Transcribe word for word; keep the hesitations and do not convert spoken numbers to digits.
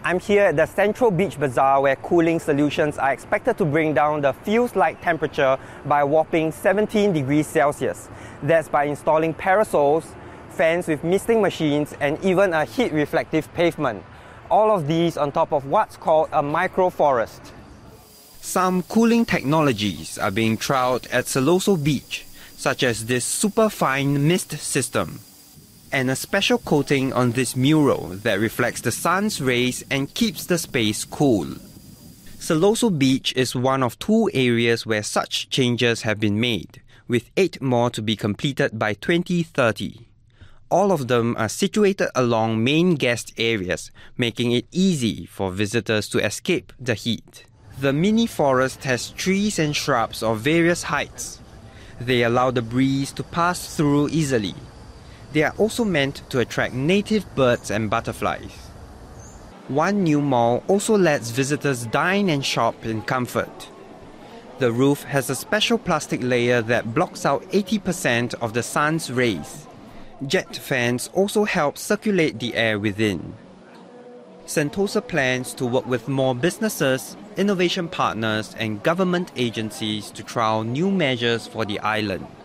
I'm here at the Central Beach Bazaar where cooling solutions are expected to bring down the feels-like temperature by a whopping seventeen degrees Celsius. That's by installing parasols, fans with misting machines, and even a heat-reflective pavement. All of these on top of what's called a microforest. Some cooling technologies are being trialled at Siloso Beach, such as this superfine mist system, and a special coating on this mural that reflects the sun's rays and keeps the space cool. Siloso Beach is one of two areas where such changes have been made, with eight more to be completed by twenty thirty. All of them are situated along main guest areas, making it easy for visitors to escape the heat. The mini forest has trees and shrubs of various heights. They allow the breeze to pass through easily. They are also meant to attract native birds and butterflies. One new mall also lets visitors dine and shop in comfort. The roof has a special plastic layer that blocks out eighty percent of the sun's rays. Jet fans also help circulate the air within. Sentosa plans to work with more businesses, innovation partners and government agencies to trial new measures for the island.